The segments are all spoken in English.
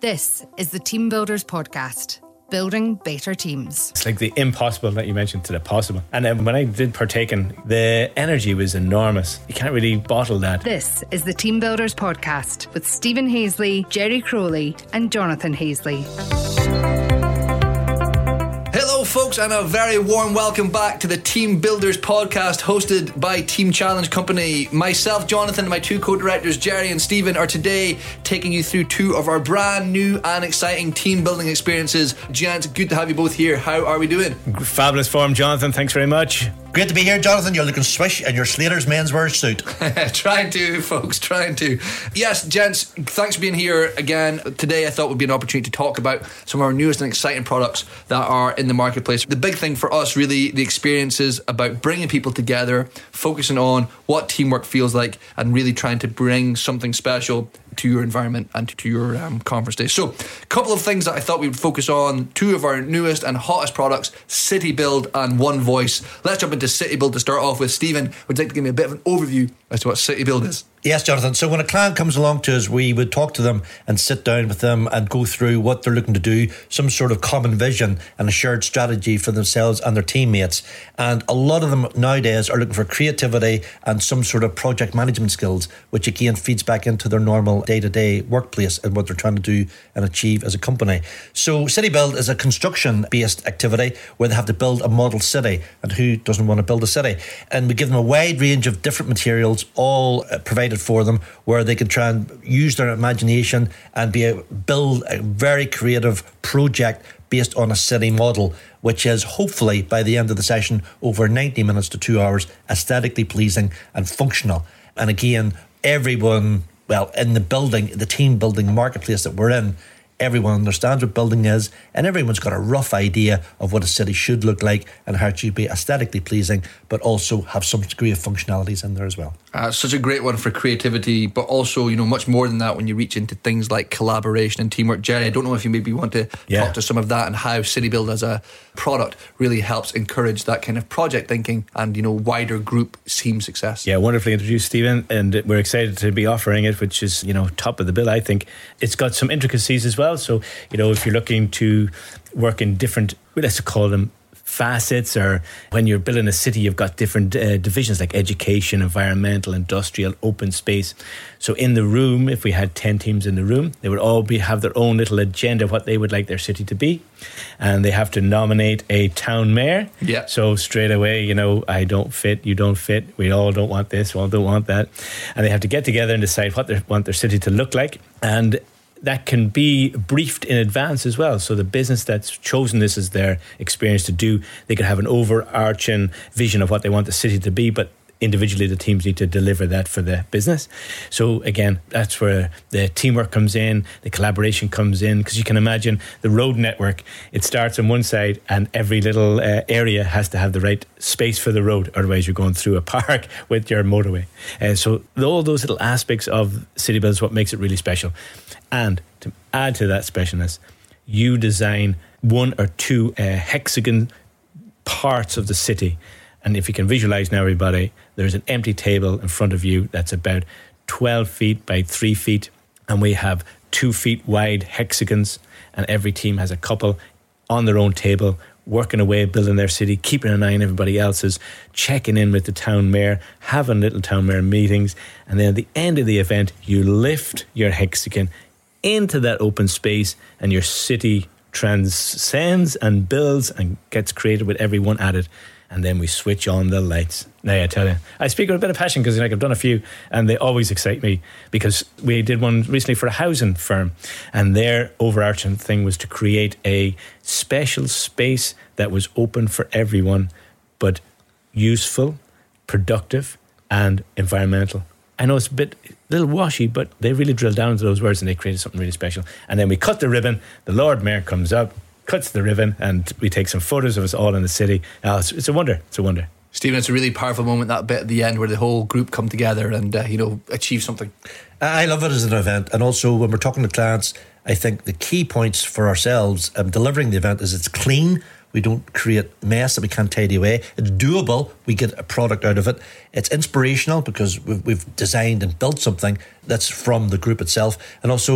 This is the Team Builders Podcast, building better teams. It's like the impossible that you mentioned to the possible. And then when I did partake in, the energy was enormous. You can't really bottle that. This is the Team Builders Podcast with Stephen Hazley, Jerry Crowley and Jonathan Hazley. Hello folks, and a very warm welcome back to the Team Builders Podcast hosted by Team Challenge Company. Myself, Jonathan, and my two co-directors Jerry and Stephen are today taking you through two of our brand new and exciting team building experiences. Gents, good to have you both here. How are we doing? Fabulous form, Jonathan. Thanks very much. Great to be here, Jonathan. You're looking swish in your Slater's menswear suit. Trying to, folks, trying to. Yes, gents, thanks for being here again. Today I thought would be an opportunity to talk about some of our newest and exciting products that are in the marketplace. The big thing for us, really, the experience is about bringing people together, focusing on what teamwork feels like, and really trying to bring something special to your environment and to your conference day. So, a couple of things that I thought we would focus on. Two of our newest and hottest products, City Build and One Voice. Let's jump into City Build to start off with. Stephen, would you like to give me a bit of an overview as to what City Build is? Yes, Jonathan. So when a client comes along to us, we would talk to them and sit down with them and go through what they're looking to do, some sort of common vision and a shared strategy for themselves and their teammates. And a lot of them nowadays are looking for creativity and some sort of project management skills, which again feeds back into their normal day-to-day workplace and what they're trying to do and achieve as a company. So City Build is a construction-based activity where they have to build a model city, and who doesn't want to build a city? And we give them a wide range of different materials, all provided for them, where they can try and use their imagination and build a very creative project based on a city model, which is hopefully by the end of the session over 90 minutes to 2 hours, aesthetically pleasing and functional. And again, everyone, well, in the team building marketplace that we're in, everyone understands what building is, and everyone's got a rough idea of what a city should look like and how it should be aesthetically pleasing, but also have some degree of functionalities in there as well. Such a great one for creativity, but also, much more than that when you reach into things like collaboration and teamwork. Jerry, I don't know if you maybe want to talk to some of that and how City Build as a product really helps encourage that kind of project thinking and, wider group team success. Yeah, wonderfully introduced, Stephen, and we're excited to be offering it, which is, top of the bill, I think. It's got some intricacies as well. So, if you're looking to work in different, let's call them facets, or when you're building a city, you've got different divisions like education, environmental, industrial, open space. So in the room, if we had 10 teams in the room, they would all have their own little agenda of what they would like their city to be, and they have to nominate a town mayor. Yeah. So straight away, I don't fit, you don't fit, we all don't want this, we all don't want that, and they have to get together and decide what they want their city to look like. And that can be briefed in advance as well. So the business that's chosen this as their experience to do, they can have an overarching vision of what they want the city to be, but individually the teams need to deliver that for the business. So again, that's where the teamwork comes in, the collaboration comes in, because you can imagine the road network, it starts on one side and every little area has to have the right space for the road, otherwise you're going through a park with your motorway. So all those little aspects of City Build is what makes it really special. And to add to that specialness, you design one or two hexagon parts of the city. And if you can visualize now, everybody, there's an empty table in front of you that's about 12 feet by 3 feet. And we have 2 feet wide hexagons. And every team has a couple on their own table, working away, building their city, keeping an eye on everybody else's, checking in with the town mayor, having little town mayor meetings. And then at the end of the event, you lift your hexagon into that open space, and your city transcends and builds and gets created with everyone at it. And then we switch on the lights. Now, I tell you, I speak with a bit of passion because I've done a few and they always excite me, because we did one recently for a housing firm, and their overarching thing was to create a special space that was open for everyone, but useful, productive and environmental. I know it's a little washy, but they really drilled down into those words and they created something really special. And then we cut the ribbon, the Lord Mayor comes up, cuts the ribbon, and we take some photos of us all in the city. It's a wonder. It's a wonder. Stephen, it's a really powerful moment, that bit at the end where the whole group come together and achieve something. I love it as an event, and also when we're talking to clients, I think the key points for ourselves delivering the event is it's clean. We don't create mess that we can't tidy away. It's doable. We get a product out of it. It's inspirational because we've designed and built something that's from the group itself. And also,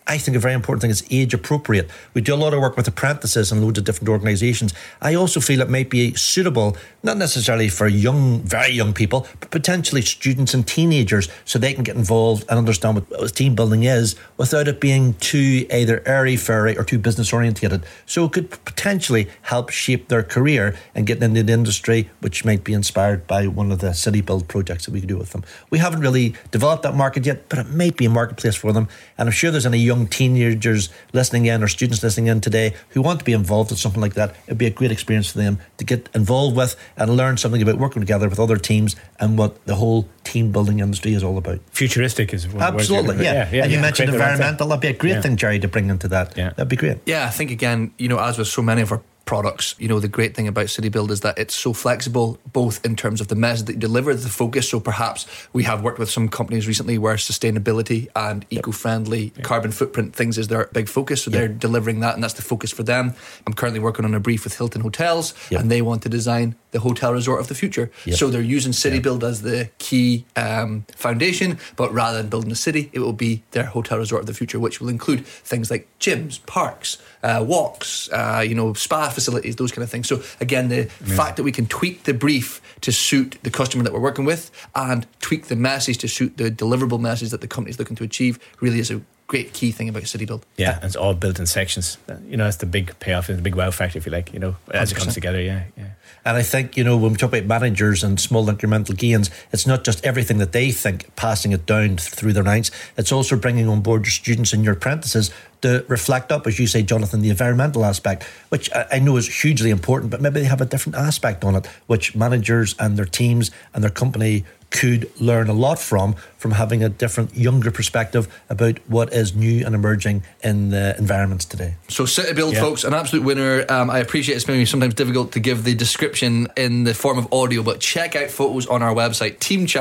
I think a very important thing is age appropriate. We do a lot of work with apprentices and loads of different organisations. I also feel it might be suitable, not necessarily for very young people, but potentially students and teenagers, so they can get involved and understand what team building is without it being too either airy-fairy or too business orientated. So it could potentially help shape their career and get into the industry, which might be inspired by one of the city build projects that we could do with them. We haven't really developed that market yet, but it might be a marketplace for them. And I'm sure there's any young teenagers listening in or students listening in today who want to be involved with something like that. It'd be a great experience for them to get involved with and learn something about working together with other teams and what the whole team building industry is all about. Futuristic is one absolutely, yeah. And you mentioned environmental. That'd be a great thing, Jerry, to bring into that. Yeah. That'd be great. Yeah, I think again, as with so many of our products, the great thing about City Build is that it's so flexible, both in terms of the message that you deliver, the focus. So perhaps we have worked with some companies recently where sustainability and eco-friendly carbon footprint things is their big focus. So they're delivering that, and that's the focus for them. I'm currently working on a brief with Hilton Hotels, and they want to design the hotel resort of the future. So they're using City Build as the key foundation, but rather than building a city, it will be their hotel resort of the future, which will include things like gyms, parks, walks, spa facilities, those kind of things. So again, the fact that we can tweak the brief to suit the customer that we're working with and tweak the message to suit the deliverable message that the company's looking to achieve really is a great key thing about City Build. Yeah, and it's all built in sections. That's the big payoff, the big wow factor, if you like, as 100%. It comes together, yeah. And I think, when we talk about managers and small incremental gains, it's not just everything that they think, passing it down through their ranks. It's also bringing on board your students and your apprentices to reflect up, as you say, Jonathan, the environmental aspect, which I know is hugely important, but maybe they have a different aspect on it, which managers and their teams and their company could learn a lot from having a different, younger perspective about what is new and emerging in the environments today. So City Build, folks, an absolute winner. I appreciate it's maybe sometimes difficult to give the description in the form of audio, but check out photos on our website,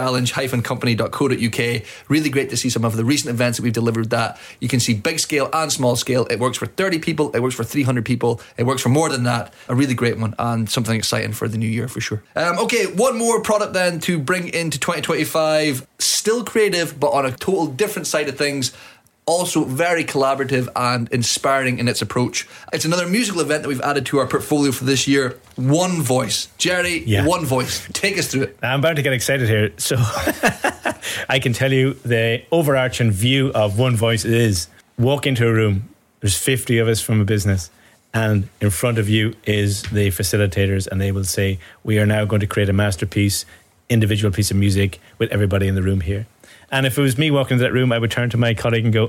teamchallenge-company.co.uk. Really great to see some of the recent events that we've delivered that. You can see big scale and small scale. It works for 30 people. It works for 300 people. It works for more than that. A really great one and something exciting for the new year for sure. Okay, one more product then to bring into 2025. Still creative, but on a total different side of things. Also very collaborative and inspiring in its approach. It's another musical event that we've added to our portfolio for this year. One Voice. Jerry, One Voice. Take us through it. I'm about to get excited here. So I can tell you the overarching view of One Voice is walk into a room. There's 50 of us from a business. And in front of you is the facilitators, and they will say, we are now going to create a masterpiece, individual piece of music with everybody in the room here. And if it was me walking into that room, I would turn to my colleague and go,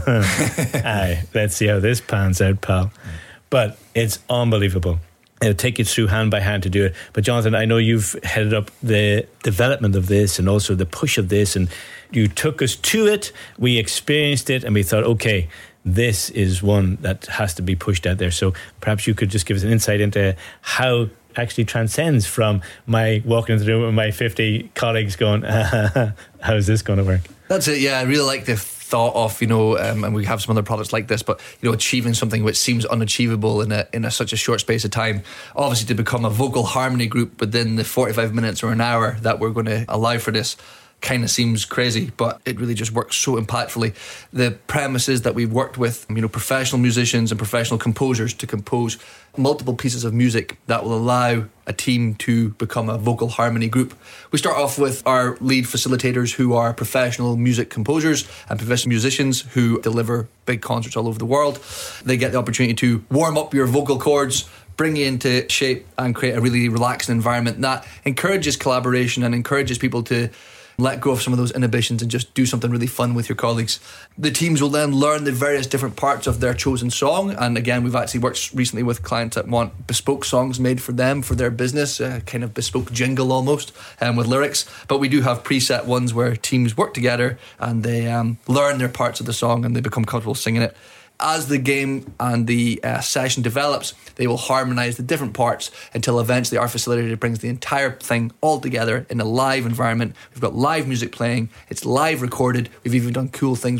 aye, let's see how this pans out, pal. But it's unbelievable. It'll take you through hand by hand to do it. But Jonathan, I know you've headed up the development of this and also the push of this, and you took us to it, we experienced it, and we thought, okay, this is one that has to be pushed out there. So perhaps you could just give us an insight into how actually transcends from my walking into the room with my 50 colleagues going, how's this going to work? That's it, yeah. I really like the thought of, and we have some other products like this, but, achieving something which seems unachievable in such a short space of time. Obviously, to become a vocal harmony group within the 45 minutes or an hour that we're going to allow for this kind of seems crazy, but it really just works so impactfully. The premises that we've worked with, professional musicians and professional composers to compose multiple pieces of music that will allow a team to become a vocal harmony group. We start off with our lead facilitators who are professional music composers and professional musicians who deliver big concerts all over the world. They get the opportunity to warm up your vocal cords, bring you into shape and create a really relaxing environment that encourages collaboration and encourages people to let go of some of those inhibitions and just do something really fun with your colleagues. The teams will then learn the various different parts of their chosen song. And again, we've actually worked recently with clients that want bespoke songs made for them, for their business, kind of bespoke jingle almost, with lyrics. But we do have preset ones where teams work together and they learn their parts of the song and they become comfortable singing it. As the game and the session develops, they will harmonise the different parts until eventually our facilitator brings the entire thing all together in a live environment. We've got live music playing, it's live recorded. We've even done cool things with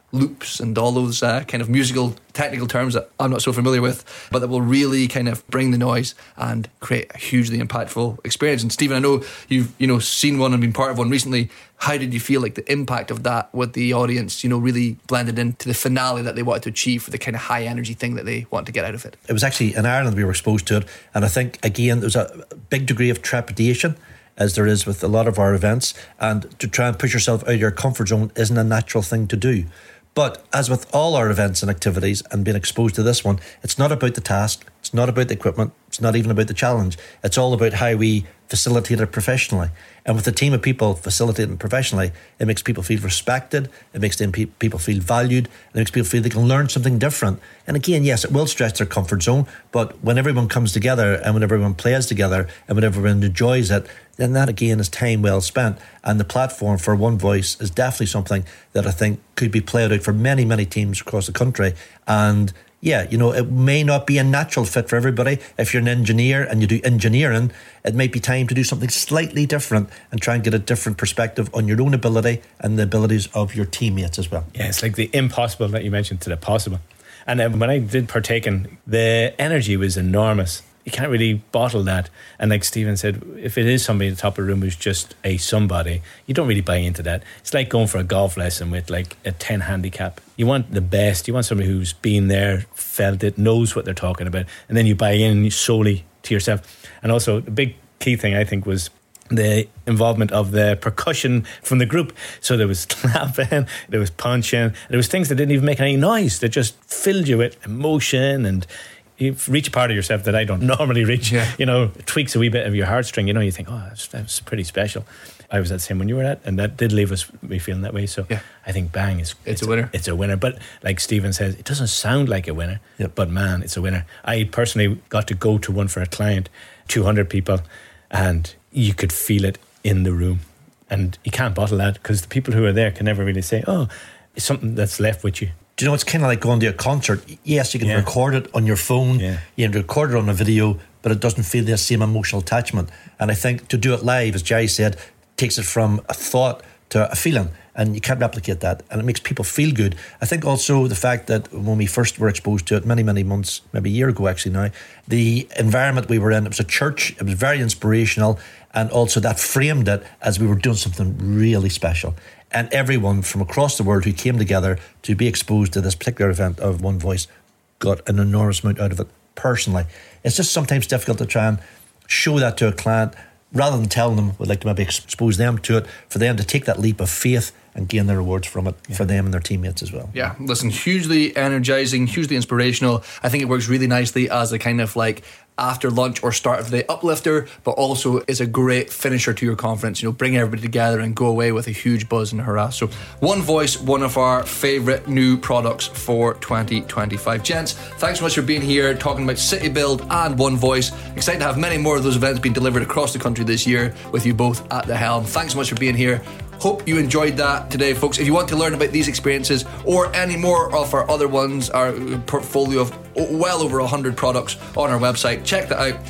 loops and all those kind of musical technical terms that I'm not so familiar with, but that will really kind of bring the noise and create a hugely impactful experience. And Stephen, I know you've seen one and been part of one recently. How did you feel like the impact of that with the audience, really blended into the finale that they wanted to achieve for the kind of high energy thing that they want to get out of it? It was actually in Ireland we were exposed to it, and I think again there's a big degree of trepidation, as there is with a lot of our events, and to try and push yourself out of your comfort zone isn't a natural thing to do. But as with all our events and activities, and being exposed to this one, it's not about the task, it's not about the equipment, it's not even about the challenge. It's all about how we facilitate it professionally. And with a team of people facilitating professionally, it makes people feel respected, it makes people feel valued, it makes people feel they can learn something different. And again, yes, it will stretch their comfort zone, but when everyone comes together and when everyone plays together and when everyone enjoys it, then that again is time well spent. And the platform for One Voice is definitely something that I think could be played out for many, many teams across the country. And yeah, it may not be a natural fit for everybody. If you're an engineer and you do engineering, it might be time to do something slightly different and try and get a different perspective on your own ability and the abilities of your teammates as well. Yeah, it's like the impossible that you mentioned to the possible. And when I did partake in, the energy was enormous. You can't really bottle that. And like Stephen said, if it is somebody at the top of the room who's just a somebody, you don't really buy into that. It's like going for a golf lesson with like a 10 handicap. You want the best. You want somebody who's been there, felt it, knows what they're talking about, and then you buy in solely to yourself. And also the big key thing I think was the involvement of the percussion from the group. So there was clapping, there was punching, there was things that didn't even make any noise, that just filled you with emotion, and you reach a part of yourself that I don't normally reach. Yeah. It tweaks a wee bit of your heartstring. You think, oh, that's pretty special. I was at the same when you were at, and that did leave me feeling that way. So yeah. I think Bang it's a winner. It's a winner. But like Stephen says, it doesn't sound like a winner. Yep. But man, it's a winner. I personally got to go to one for a client, 200 people, and you could feel it in the room. And you can't bottle that, because the people who are there can never really say, oh, it's something that's left with you. Do you know, it's kind of like going to a concert. Yes, you can record it on your phone, you can record it on a video, but it doesn't feel the same emotional attachment. And I think to do it live, as Jerry said, takes it from a thought to a feeling, and you can't replicate that, and it makes people feel good. I think also the fact that when we first were exposed to it many, many months, maybe a year ago actually now, the environment we were in, it was a church, it was very inspirational, and also that framed it as we were doing something really special. And everyone from across the world who came together to be exposed to this particular event of One Voice got an enormous amount out of it personally. It's just sometimes difficult to try and show that to a client, rather than telling them we'd like to maybe expose them to it, for them to take that leap of faith and gain their rewards from it for them and their teammates as well. Yeah, listen, hugely energizing, hugely inspirational. I think it works really nicely as a kind of like after lunch or start of the day uplifter, but also is a great finisher to your conference. Bring everybody together and go away with a huge buzz and hurrah. So One Voice, one of our favourite new products for 2025. Gents, thanks so much for being here, talking about City Build and One Voice. Excited to have many more of those events being delivered across the country this year with you both at the helm. Thanks so much for being here. Hope you enjoyed that today, folks. If you want to learn about these experiences or any more of our other ones, our portfolio of well over 100 products on our website, check that out,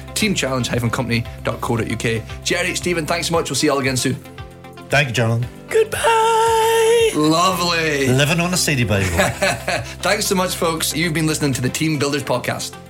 teamchallenge-company.co.uk. Jerry, Stephen, thanks so much. We'll see you all again soon. Thank you, Jonathan. Goodbye. Lovely. Living on a city, by the way. Thanks so much, folks. You've been listening to the Team Builders Podcast.